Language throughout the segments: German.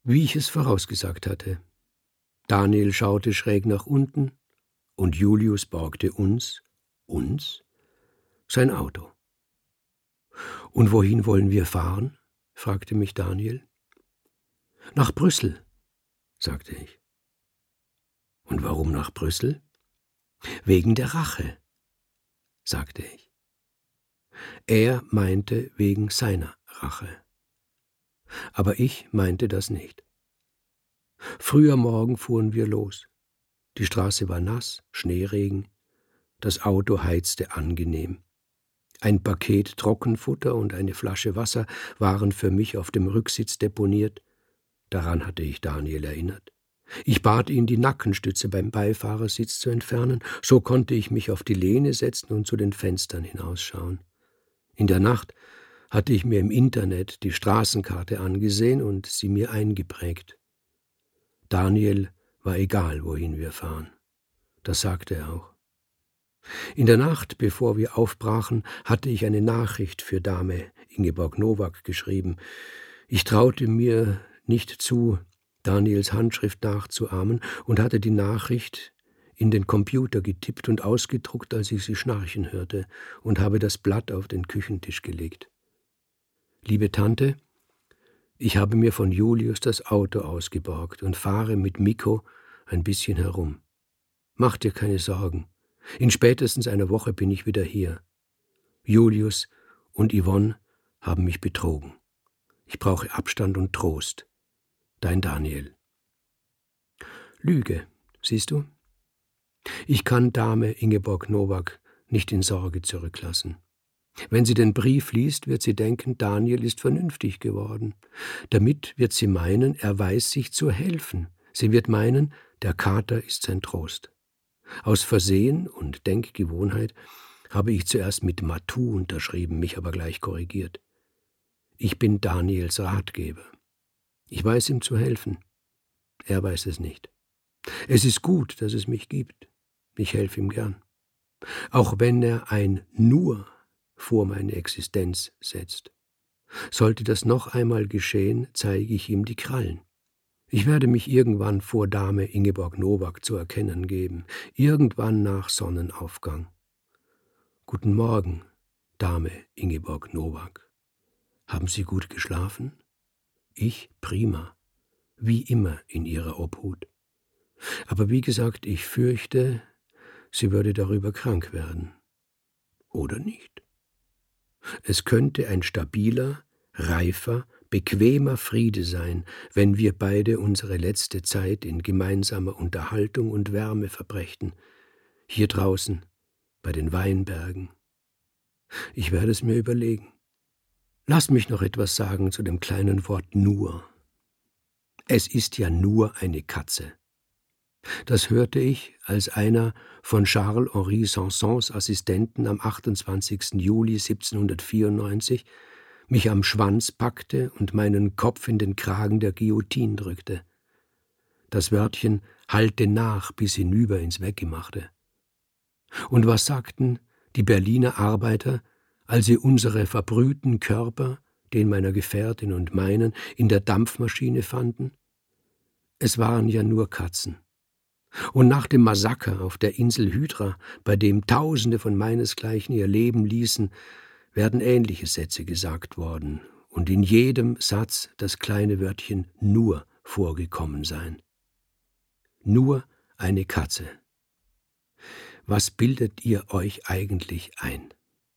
Wie ich es vorausgesagt hatte. Daniel schaute schräg nach unten und Julius borgte uns, sein Auto. »Und wohin wollen wir fahren?« fragte mich Daniel. »Nach Brüssel«, sagte ich. »Und warum nach Brüssel?« »Wegen der Rache«, sagte ich. Er meinte wegen seiner Rache. Aber ich meinte das nicht. Früh am Morgen fuhren wir los. Die Straße war nass, Schneeregen. Das Auto heizte angenehm. Ein Paket Trockenfutter und eine Flasche Wasser waren für mich auf dem Rücksitz deponiert. Daran hatte ich Daniel erinnert. Ich bat ihn, die Nackenstütze beim Beifahrersitz zu entfernen. So konnte ich mich auf die Lehne setzen und zu den Fenstern hinausschauen. In der Nacht hatte ich mir im Internet die Straßenkarte angesehen und sie mir eingeprägt. Daniel war egal, wohin wir fahren. Das sagte er auch. In der Nacht, bevor wir aufbrachen, hatte ich eine Nachricht für Dame Ingeborg Nowak geschrieben. Ich traute mir nicht zu, Daniels Handschrift nachzuahmen und hatte die Nachricht in den Computer getippt und ausgedruckt, als ich sie schnarchen hörte, und habe das Blatt auf den Küchentisch gelegt. »Liebe Tante, ich habe mir von Julius das Auto ausgeborgt und fahre mit Mikko ein bisschen herum. Mach dir keine Sorgen. In spätestens einer Woche bin ich wieder hier. Julius und Yvonne haben mich betrogen. Ich brauche Abstand und Trost. Dein Daniel.« Lüge, siehst du? Ich kann Dame Ingeborg Nowak nicht in Sorge zurücklassen. Wenn sie den Brief liest, wird sie denken, Daniel ist vernünftig geworden. Damit wird sie meinen, er weiß sich zu helfen. Sie wird meinen, der Kater ist sein Trost. Aus Versehen und Denkgewohnheit habe ich zuerst mit Matou unterschrieben, mich aber gleich korrigiert. Ich bin Daniels Ratgeber. Ich weiß ihm zu helfen. Er weiß es nicht. Es ist gut, dass es mich gibt. Ich helfe ihm gern. Auch wenn er ein Nur vor meine Existenz setzt. Sollte das noch einmal geschehen, zeige ich ihm die Krallen. Ich werde mich irgendwann vor Dame Ingeborg Nowak zu erkennen geben, irgendwann nach Sonnenaufgang. Guten Morgen, Dame Ingeborg Nowak. Haben Sie gut geschlafen? Ich prima, wie immer in Ihrer Obhut. Aber wie gesagt, ich fürchte, sie würde darüber krank werden. Oder nicht? Es könnte ein stabiler, reifer, bequemer Friede sein, wenn wir beide unsere letzte Zeit in gemeinsamer Unterhaltung und Wärme verbrächten, hier draußen, bei den Weinbergen. Ich werde es mir überlegen. Lass mich noch etwas sagen zu dem kleinen Wort nur. Es ist ja nur eine Katze. Das hörte ich, als einer von Charles-Henri Sansons Assistenten am 28. Juli 1794 mich am Schwanz packte und meinen Kopf in den Kragen der Guillotine drückte. Das Wörtchen hallte nach bis hinüber ins Weggemachte. Und was sagten die Berliner Arbeiter, als sie unsere verbrühten Körper, den meiner Gefährtin und meinen, in der Dampfmaschine fanden? Es waren ja nur Katzen. Und nach dem Massaker auf der Insel Hydra, bei dem Tausende von meinesgleichen ihr Leben ließen, werden ähnliche Sätze gesagt worden und in jedem Satz das kleine Wörtchen nur vorgekommen sein. Nur eine Katze. Was bildet ihr euch eigentlich ein?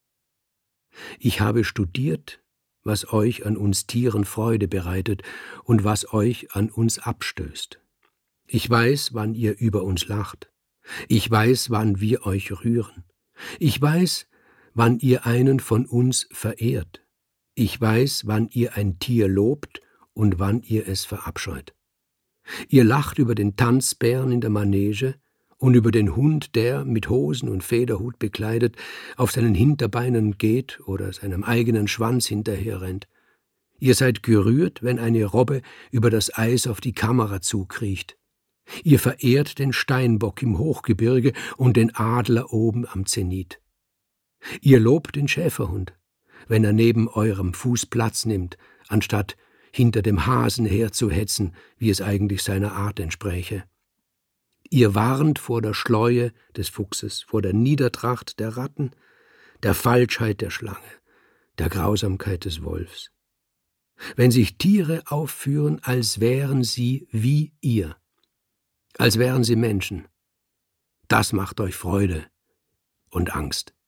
Ich habe studiert, was euch an uns Tieren Freude bereitet und was euch an uns abstößt. Ich weiß, wann ihr über uns lacht. Ich weiß, wann wir euch rühren. Ich weiß, wann ihr einen von uns verehrt. Ich weiß, wann ihr ein Tier lobt und wann ihr es verabscheut. Ihr lacht über den Tanzbären in der Manege und über den Hund, der, mit Hosen und Federhut bekleidet, auf seinen Hinterbeinen geht oder seinem eigenen Schwanz hinterherrennt. Ihr seid gerührt, wenn eine Robbe über das Eis auf die Kamera zukriecht. Ihr verehrt den Steinbock im Hochgebirge und den Adler oben am Zenit. Ihr lobt den Schäferhund, wenn er neben eurem Fuß Platz nimmt, anstatt hinter dem Hasen herzuhetzen, wie es eigentlich seiner Art entspräche. Ihr warnt vor der Schleue des Fuchses, vor der Niedertracht der Ratten, der Falschheit der Schlange, der Grausamkeit des Wolfs. Wenn sich Tiere aufführen, als wären sie wie ihr, als wären sie Menschen, das macht euch Freude und Angst.